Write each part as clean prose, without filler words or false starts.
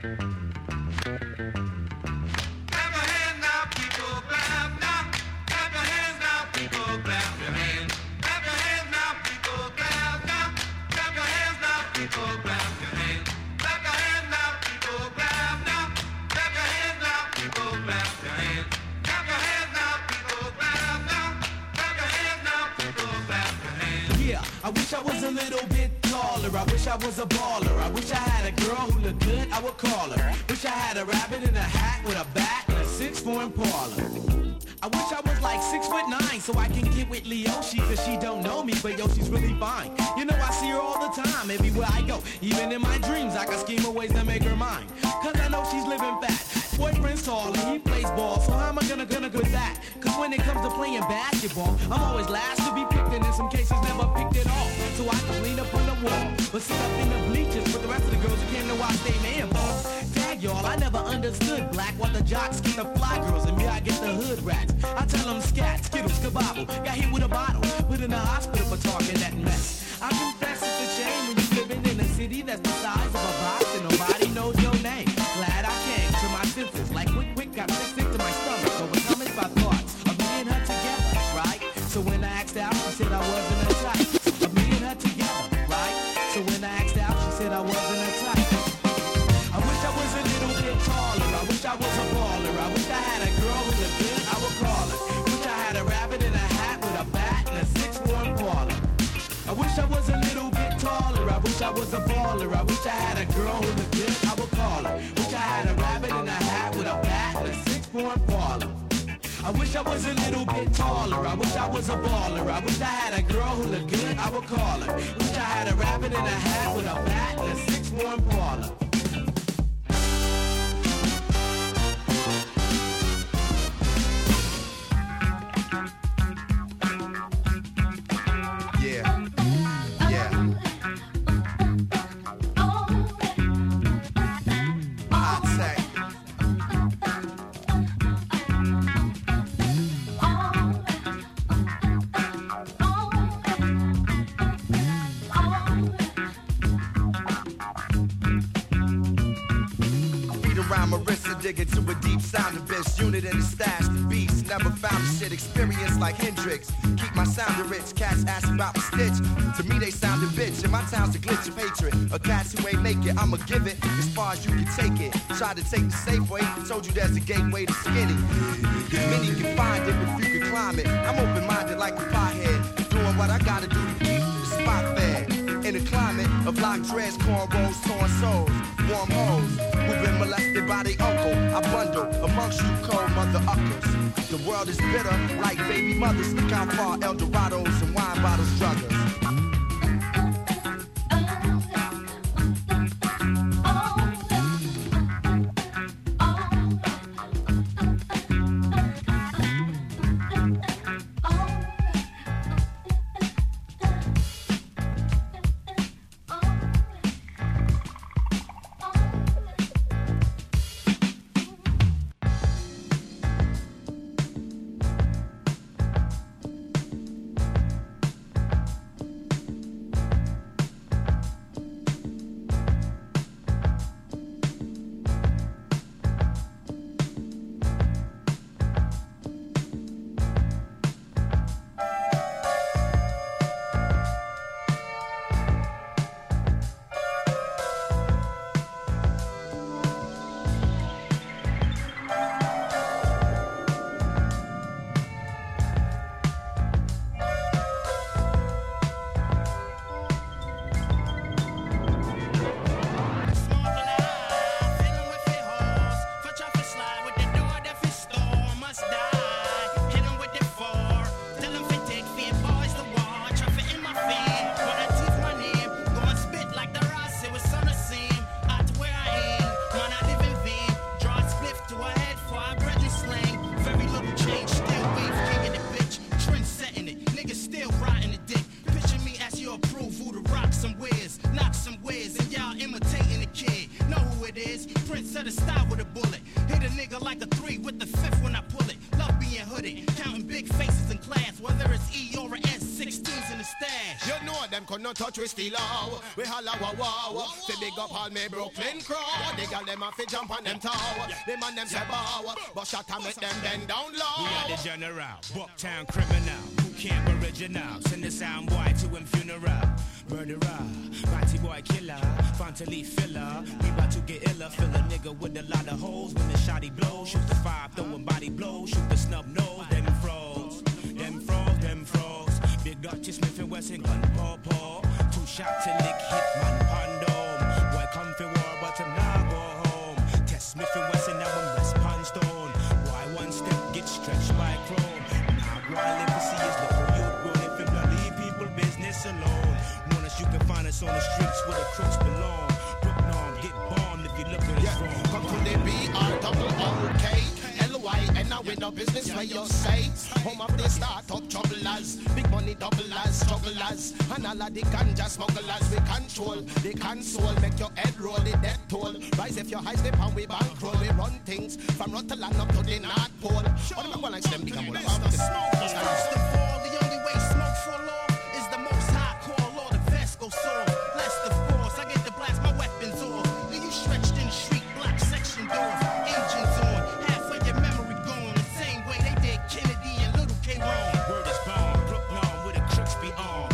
I wish I was a little bit taller. I wish I was a baller. I wish I had a girl who looked good, I would call her. Wish I had a rabbit in a hat with a bat and a 6'4" Impala. I wish I was like 6'9" so I can get with Leoshi, cause she don't know me, but yo, she's really fine. You know I see her all the time, everywhere I go. Even in my dreams, I can scheme of ways to make her mine. Cause I know she's living fat. Boyfriend's tall and he plays ball, so how am I gonna go with that? Cause when it comes to playing basketball, I'm always last to be picked, and in some cases never picked at all. So I can lean up on the wall, but sit up in the bleachers with the rest of the girls who came to watch they man ball. Tag y'all, I never understood black, what the jocks get the fly girls, and me I get the hood rats. I tell them scat, skittle, skabobble, got hit with a bottle, put in the hospital for talking that mess. I confess it's a shame when you living in a city that's the size of a box and nobody knows your name. Glad I came to my senses, like quick, got sick to my stomach, overcoming my thoughts of me and her together, right? So when I asked out, she said I wasn't a type of me and her together, right? So when I asked out, she said I wasn't a type. I wish I was a little bit taller, I wish I was a baller, I wish I had a girl who looked good, I would call her. Wish I had a rabbit in a hat with a bat and a 6'4" Impala. I wish I was a little bit taller, I wish I was a baller, I wish I had a girl who looked good, I would call her. Wish I had a rabbit in a hat with a bat and a 6'4" Impala. I wish I was a little bit taller, I wish I was a baller, I wish I had a girl who looked good, I would call her. Wish I had a rabbit in a hat with a bat and a 6'4" Impala. Dig into a deep sound abyss, unit in the stash, the beast. Never found a shit experience like Hendrix. Keep my sound rich, cats ask about my stitch. To me they sound a bitch, and my town's a glitch of hatred. A cats who ain't make it, I'ma give it as far as you can take it. Try to take the safe way, told you there's a gateway to skinny. Many can find it if you can climb it. I'm open-minded like a pothead, doing what I gotta do to keep the spot fed. In a climate of lock dreads, cornrows, torn souls, warm hoes who've been molested by their uncle. I bundle amongst you cold mother uckers. The world is bitter like baby mothers. Look how far Eldorados and wine bottles drug us. stash. You know them could not touch we still out. We holla wow wow. Say big up all me Brooklyn crowd. They got them off fi jump on them tower. Them and them say bow. But shot and make them bend down low. We are the general, Bucktown criminal. Who camp original? Send the sound boy to him funeral. Murderer, mighty boy killer, Fontaine filler. We about to get iller, fill a nigga with a lot of holes. When the shotty blows, shoot the five, throwing body blows, shoot the snub nose. Them frogs, them frogs, them frogs. Big up to Smith and Wesson, gun paw paw. 2 shots to lick hitman pandom. Boy come for war, but I'm not go home. Test Smith and Wesson, now I'm West Poundstone. Boy 1 step get stretched by chrome. Now boy live to see us, the whole youth grown. If you leave people business alone. You can find us on the streets where the crooks belong. Brooklyn, get bombed if you look at us wrong. Come to the B-R-O-O-K L-Y, and now in no business where you say. Home of the start-up troublers, big money doublers, strugglers, and all of the ganja smugglers. We control the console, make your head roll the death toll. Rise if your high step and we bankroll. We run things from Rotterdam up to the North Pole. What am I going to them big and Mr. Smoke, the fall, the only way smoke for law is the most hardcore law. Go soft, bless the force. I get to blast my weapons off. Then you stretched in the street, block section doors, engines on, half of your memory gone. The same way they did Kennedy and Little K. Ron. Word is born, Brooklyn, where the crooks be on.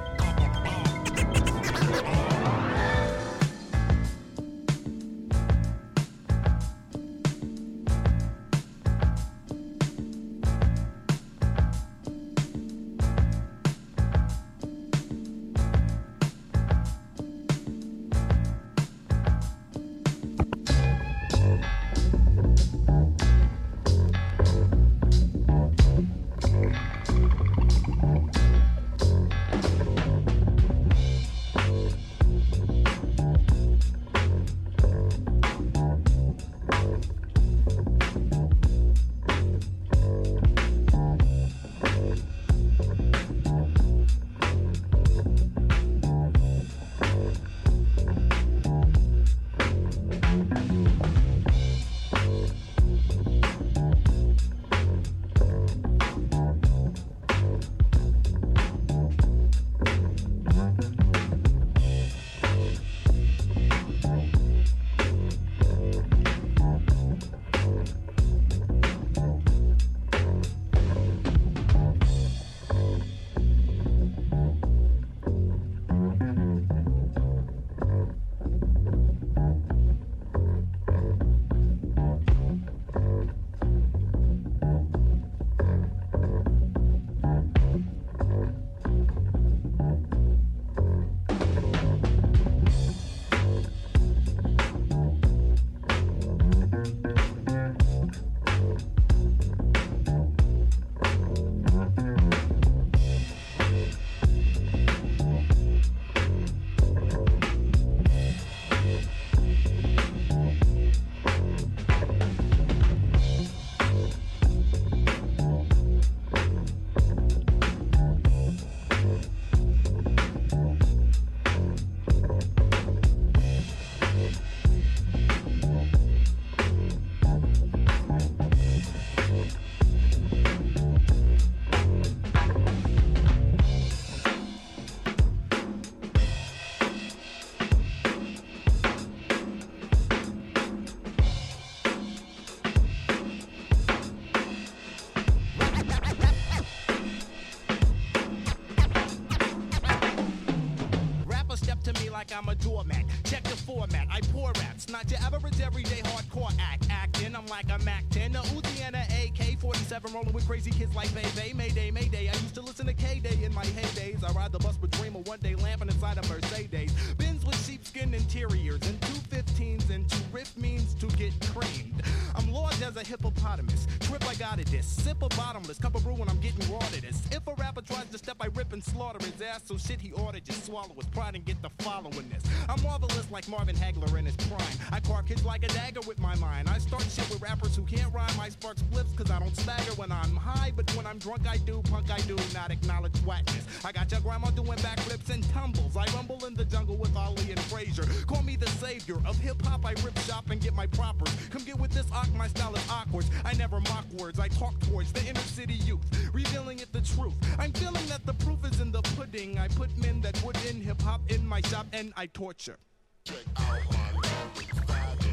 I'm a doormat. Check the format. I pour raps. Not your average everyday hardcore act. Acting, I'm like a Mac 10, a Uzi and a AK-47, rolling with crazy kids like Bebe. Mayday, Mayday. I used to listen to K-Day in my heydays. I ride the bus with Dreamer one day, lamping inside a Mercedes. Benz with sheepskin interiors and 215s and 2 riff means to get creamed. I'm large as a hippopotamus. Trip, I got it this. Sip a bottomless. Cup of brew when I'm getting raw to this. If a rapper tries to step, I rip and slaughter his ass. So shit, he ought to just swallow his pride and get the following this. I'm marvelous like Marvin Hagler in his prime. I carve kids like a dagger with my mind. I start shit with rappers who can't rhyme. I spark spliffs cause I don't stagger when I'm high. But when I'm drunk I do, punk I do, not acknowledge whackness. I got your grandma doing backflips and tumbles. I rumble in the jungle with Ali and Frazier. Call me the savior of hip-hop. I rip shop and get my propers. Come get with this my style is awkward. I never mock words, I talk towards the inner city youth, revealing it the truth. I'm feeling that the proof is in the pudding. I put men that would in hip-hop in my shop and I torture. Check out my lyrics, Friday.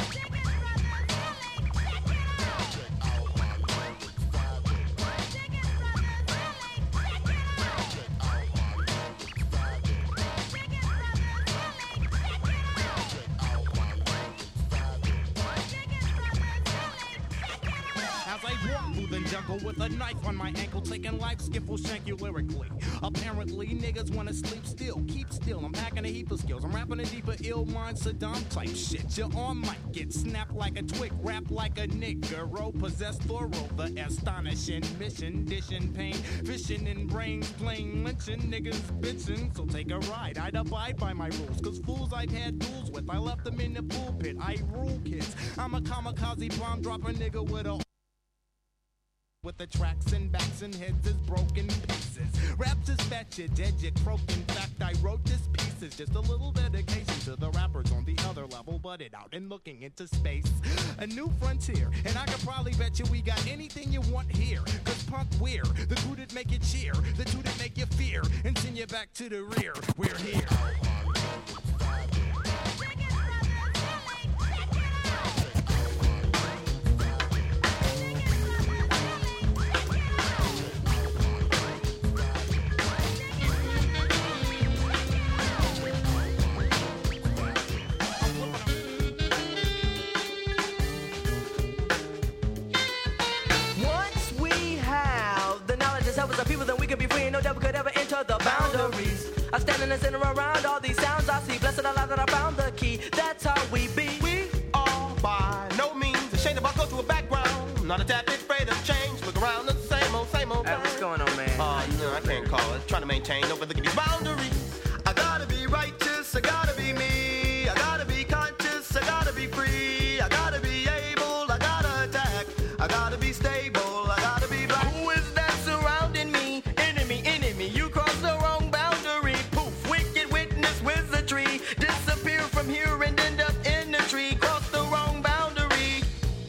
Jungle with a knife on my ankle, taking life, skiffle, shank you lyrically. Apparently, niggas wanna sleep still, keep still. I'm packing a heap of skills. I'm rapping a deeper, ill mind, Saddam type shit. You're on mic, get snapped like a twig, rap like a nigger. Possess thorough, the astonishing mission, dishing pain, fishing in brains, plain lynching, niggas bitching. So take a ride, I'd abide by my rules, cause fools I've had duels with, I left them in the pulpit. I rule kids. I'm a kamikaze bomb drop a nigga with the tracks and backs and heads is broken pieces. Raps is fat shit, dead you croak. In fact, I wrote this piece as just a little dedication to the rappers on the other level, butted out and looking into space. A new frontier, and I could probably bet you we got anything you want here. Cause punk we're the crew that make you cheer, the two that make you fear, and send you back to the rear. We're here. I stand in the center around all these sounds I see. Blessed Allah that I found the key. That's how we be. We are by no means ashamed of our cultural background. Not a tad bit afraid of change. Look around, the same old thing. Hey, what's going on, man? No, I can't call it. Trying to maintain, overlooking these boundaries. I gotta be righteous, I gotta be me. I gotta be conscious, I gotta be free. I gotta be able, I gotta attack. I gotta be stable, I gotta be black. Who is that surrounding me? Enemy, you cross the wrong boundary. Poof, wicked witness wizardry. Disappear from here and end up in the tree. Cross the wrong boundary.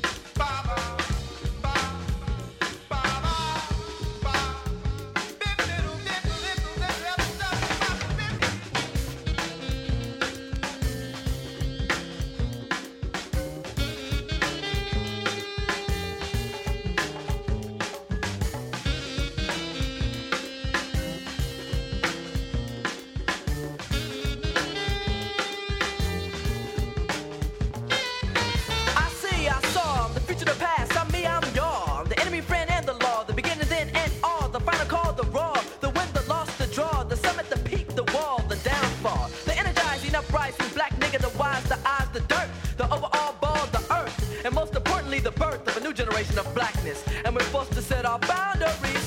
The birth of a new generation of blackness, and we're forced to set our boundaries.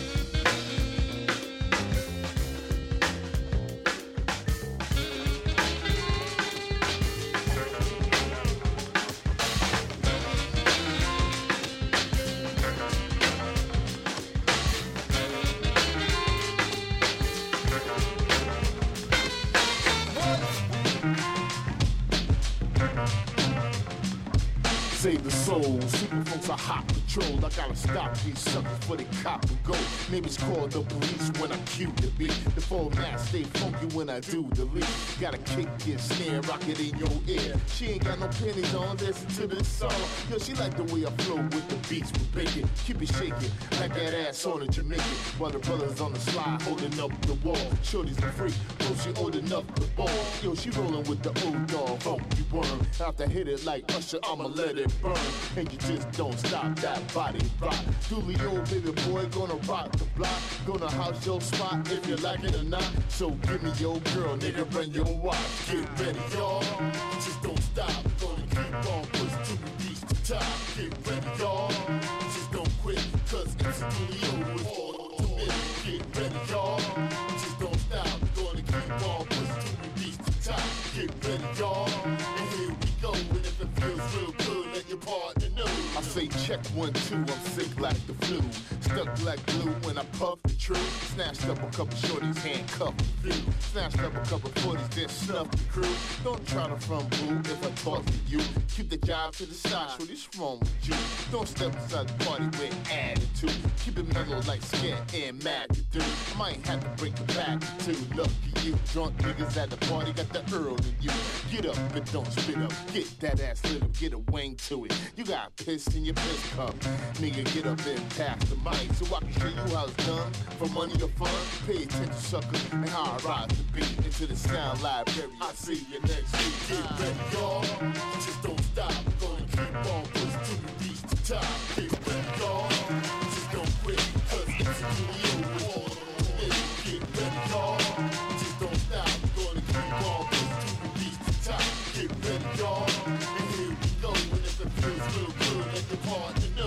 Save the soul, super folks are hot patrol. I gotta stop these suckers before they cop and go. Neighbors call the police when I cue the beat. The format stay funky when I do the lead. Got a kick it, snare, rock it in your ear. She ain't got no panties on, listen to this song. Yo, she like the way I flow with the beats with bacon. Keep it shaking, like that ass on a Jamaican. While the brothers on the slide holding up the wall. Shorty's the freak, oh she holding up the ball. Yo, she rolling with the old dog, funky worm. After hit it like Usher, I'ma let it burn. And you just don't stop that body rock. Dooley-o, baby boy, gonna rock the block. Gonna house your spot if you like it or not. So give me your girl, nigga, bring your watch. Get ready, y'all. Just don't stop. Gonna keep on pushing till we reach the top. Get ready, y'all. Just don't quit, cause it's a Dooley-o with all the minutes. Get ready, y'all. Just don't stop. Gonna keep on pushing till we reach the top. Get ready, y'all. And here we go. And if it feels real good, let your partner know. I say check 1, 2, I'm sick like the flu. stuck like glue when I puff the truth. Snatched up a couple shorties, handcuffed a few. Snatched up a couple 40s, then snuffed the crew. Don't try to front boo if I talk to you. Keep the job to the side, shorty's wrong with you. Don't step inside the party with attitude. Keep it mellow like skin and mad to do. I might have to break the back too. Lucky you, drunk niggas at the party got the Earl in you. Get up, but don't spit up. Get that ass lit up, get a wing to it. You got piss in your piss cup. Nigga, get up and pass the mic so I can show you how it's done. For money or fun, pay attention, sucker, and how I ride the beat into the sound library. I see you next week. Get ready, y'all. Just don't stop. We're gonna keep on pushing till we reach the top. Get ready, y'all. Just don't quit, cause it's a new war. Get ready, y'all. Just don't stop. We're gonna keep on pushing till we reach the top. Get ready, y'all. And here we go. And if it feels real good, let the partner know.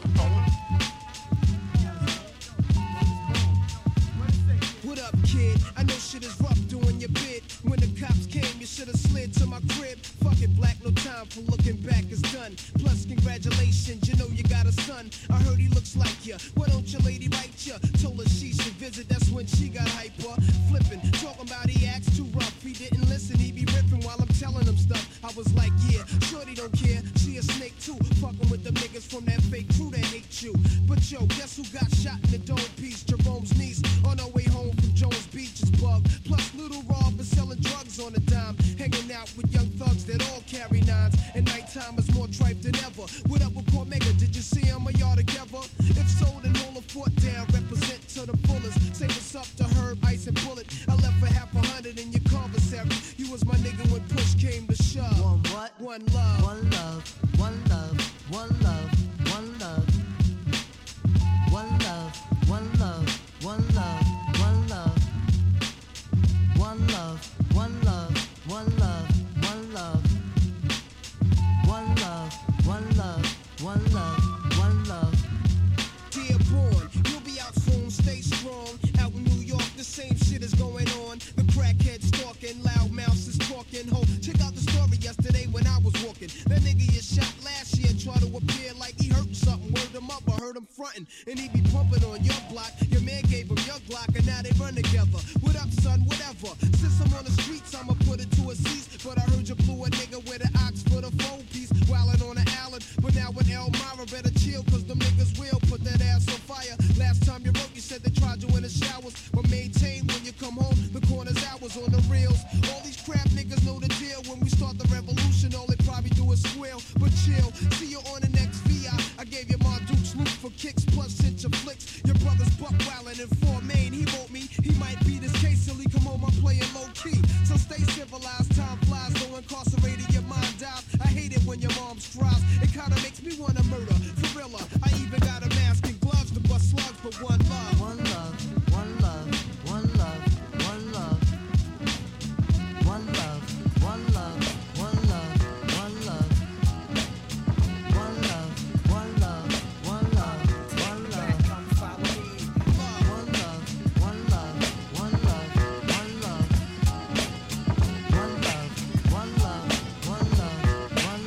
What up, kid? I know shit is rough doing your bid. When the cops came, you should've slid to my crib. Fuck it, black, no time for looking back, it's done. Plus, congratulations, you know you got a son. I heard he looks like you. Why don't your lady write you? Told her she should visit, that's when she got hyper. Flipping, talking about he acts too rough. He didn't listen, he be ripping while I'm telling him stuff. I was like, yeah, shorty don't care. She a snake too. Fucking with the niggas from that fake crew that hate you. But yo, guess who got shot in the dome piece? Jerome's niece on her way home from Jones Beach is bugged. Plus, Little Rob is selling drugs on a dime. Hanging out with young thugs that all carry nines. And nighttime is more tripe than ever. What up with Port Mega? Did you see him or y'all together? If so, then hold a fort down. Represent to the fullest. Say what's up to Herb, Ice, and Bullet. I left for $100 in your commissary. You was my nigga when push came to shove. One what? One love. One love. One love. One love. One love. One love. One love. One love. One love. One love. One love. One love. One love. One love. One love. One love. One love. Dear born, you'll be out soon, stay strong. Out in New York, the same shit is going on. The crackheads stalking, loud mouths is talking. Ho, check out the story yesterday when I was walking. That nigga you shot last year tried to appear like he hurt something. Word him up, I heard him frontin'. And he be pumping on your block. Your man gave him your Glock, and now they run together. What up, son? Whatever. Since I'm on the streets, I'ma put it to a cease. But I heard you blew a nigga with an ox for the phone piece. Wildin' on the island, but now with Elmira, better chill, cause them niggas will put that ass on fire. Last time you wrote, you said they tried you in the showers. But maintain when you come home, the corner's hours on the reels. All these crap niggas know the deal. When we start the revolution, all they probably do is squeal. But chill, see you on the next VI. I gave you my Duke's loot for kicks, plus sent your flicks. Your brother's buck wildin' in Fort Maine. He wrote me, he might beat his case till he come home, I'm playing low key. So stay civilized, time flies, no incarcerated, your mind dies. I hate it when your mom strives. It kinda makes me wanna murder, for real. I even got a mask and gloves to bust slugs for one love. One love. One love. One love. One love. One love. One love. One love. One love. One love. One love. One love. One love. Come follow me. One love. One love. One love. One love. One love. One love. One love. One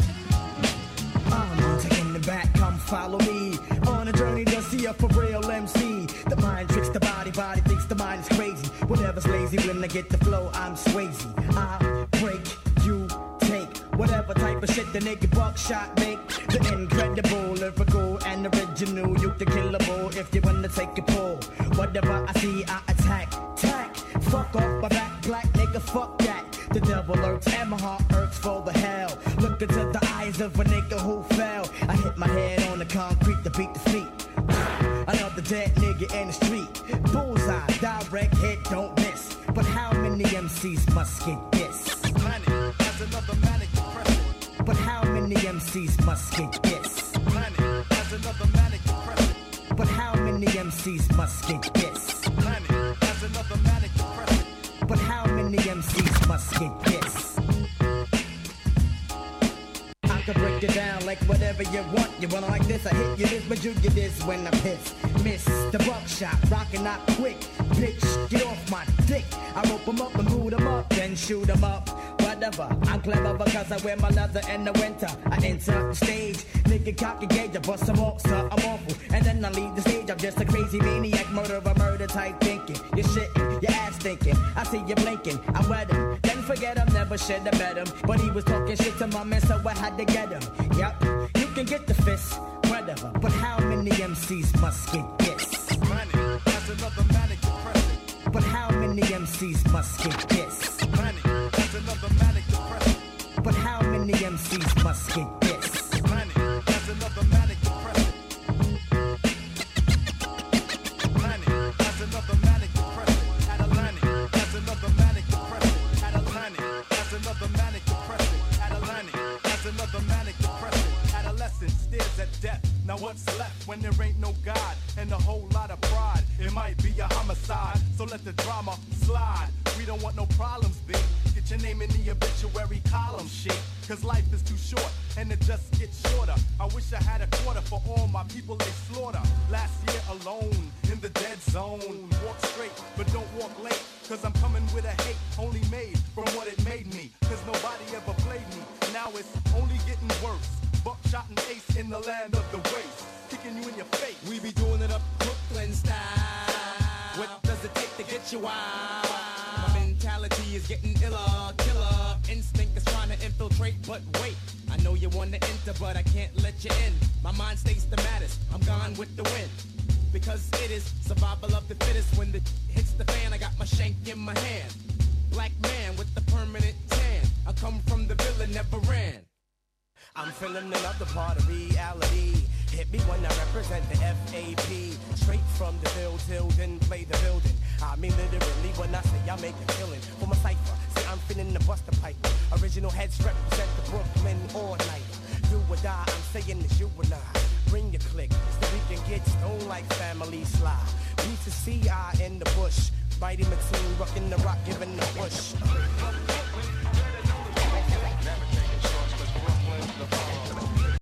love. I'm taking the back, come follow me. On a journey to see a for real MC. The mind tricks the body, body thinks the mind is crazy. Whatever's lazy, when I get the flow, I'm Swayze. I break, you take. Whatever type of shit the nigga buckshot make. The incredible, lyrical, and original. You the killable if you wanna take a pull. Whatever I see, I attack. Tack, fuck off my back, black nigga, fuck that. The devil lurks and my heart hurts for the hell. Look into the eyes of a nigga who fell. I hit my head on the concrete to beat the feet. Another dead nigga in the street. Bullseye, direct hit, don't miss. But how many MCs must get this? Planet has another manic depression. But how many MCs must get this? Planet has another manic depression. But how many MCs must get this? Planet has another manic depression. But how many MCs must get this? can break it down like whatever you want. You want like this, I hit you this, but you get this when I piss. Miss the buckshot, rockin' not quick. Bitch, get off my dick. I rope 'em up and boot 'em up, then shoot 'em up. Whatever, I'm clever because I wear my leather in the winter. I enter the stage, nigga cock a gauge, I bust some walks, I'm awful. And then I leave the stage, I'm just a crazy maniac, murder type thinking. You're shitting, your ass thinking. I see you blinking, I wet him. Then forget him, never should have bet him. But he was talking shit to my man, so I had to get him. Yep, you can get the fist, whatever. But how many MCs must get this? Money, that's another manic depressing. But how many MCs must get this? Money, that's another manic depressing. But how many MCs must get this? Money, that's another manic depressing. Money, that's another manic depressing. Adelantic, that's another manic depressing. Adelantic, that's another manic depressing. Adelantic, that's another manic depressing. Adolescent stares at death. Now what's left when there ain't no God and a whole lot of pride? It might be a homicide, so let the drama slide. We don't want no problems, big. Get your name in the obituary column, shit. Cause life is too short and it just gets shorter. I wish I had a quarter for all my people they slaughter. Last year alone in the dead zone. Walk straight, but don't walk late. Cause I'm coming with a hate only made from what it made me. Cause nobody ever played me. Now it's only getting worse. Buckshot and ace in the land of the waste. Kicking you in your face. We be doing it up Brooklyn style. What does it take to get you wild? My mentality is getting iller, killer. Instinct is trying to infiltrate, but wait. I know you want to enter, but I can't let you in. My mind stays the maddest. I'm gone with the wind. Because it is survival of the fittest. When the hits the fan, I got my shank in my hand. Black man with the permanent tan. I come from the villa, never ran. I'm feeling another part of reality. Hit me when I represent the FAP. Straight from the field till then play the building. I mean literally when I say I make a killing. For my cipher, see I'm finna the buster pipe. Original heads represent the Brooklyn all night. Do or die, I'm saying it's you and I. Bring your click so we can get stoned like family slide. B to C, I in the bush. Mighty Mateen, rockin' the rock, giving the push.